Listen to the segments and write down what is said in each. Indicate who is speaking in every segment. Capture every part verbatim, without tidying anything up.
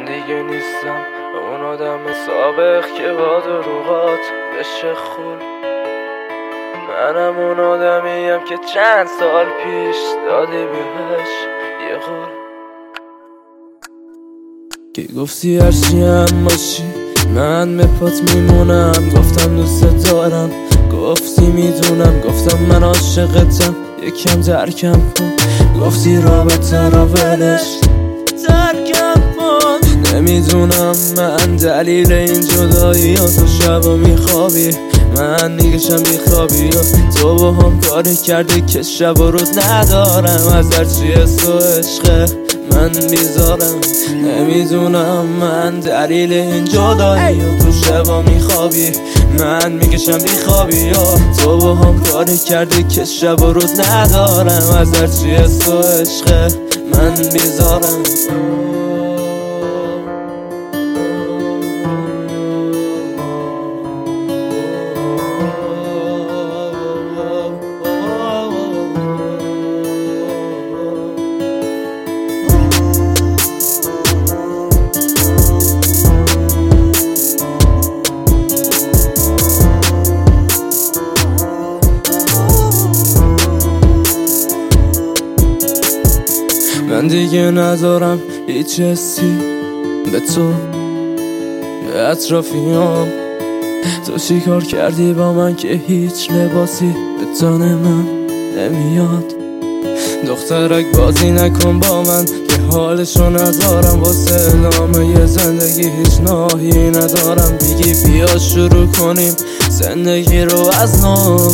Speaker 1: دیگه نیستم اون آدم سابق که با دروغات بشه خول. منم اون آدمیم که چند سال پیش دادی بهش یه غول. که گفتی هرچی هم باشی من به پات میمونم. گفتم دوست دارم، گفتی میدونم، گفتم من عاشقتم، یکم درکم کن. گفتی رابطه را ولش ترکم کن. نمیدونم من دلیل این جدایی ها. تو شبا میخوابی من میگشم بیخوابی ها. تو با هم کاری کرده که شب و روز ندارم. از هرچی حس و عشقه من بیزارم. نمیدونم من دلیل این جدایی ها. تو شبا میخوابی من میکشم بیخوابی ها. تو با هم کاری کرده که شب و روز ندارم. از هرچی حس و عشقه من بیزارم. من دیگه ندارم هیچ حسی به تو، به اطرافیام. تو چی کار کردی با من که هیچ لباسی به تن من نمیاد. دخترک بازی نکن با من که حالشو ندارم. واسه ادامه یه زندگی هیچ ناهی ندارم. بگی بیا شروع کنیم زندگی رو از نو.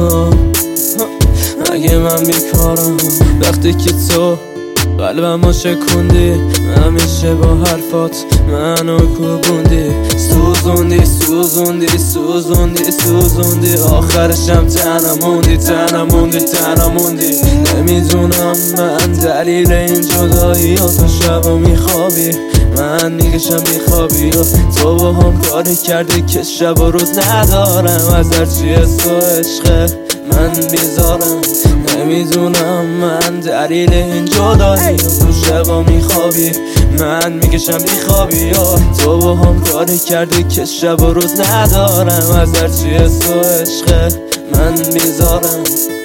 Speaker 1: مگه من بیکارم وقتی که تو قلبمو شکوندی؟ همیشه با حرفات منو کوبوندی. سوزوندی سوزوندی سوزوندی سوزوندی آخرشم تنم موندی تنم موندی تنم موندی. نمیدونم من دلیل این جدایی ها. تو شبا میخوابی من میگشم بیخوابی ها. تو با هم کاری کرده که شب و روز ندارم. از هرچی حس و عشقه من بیزارم. نمیدونم من دلیل این جدایی ها. تو شبا میخوابی من میکشم بیخوابی ها. تو با هم کاری کرده که شب و روز ندارم. از هرچی حس و عشقه من بیزارم.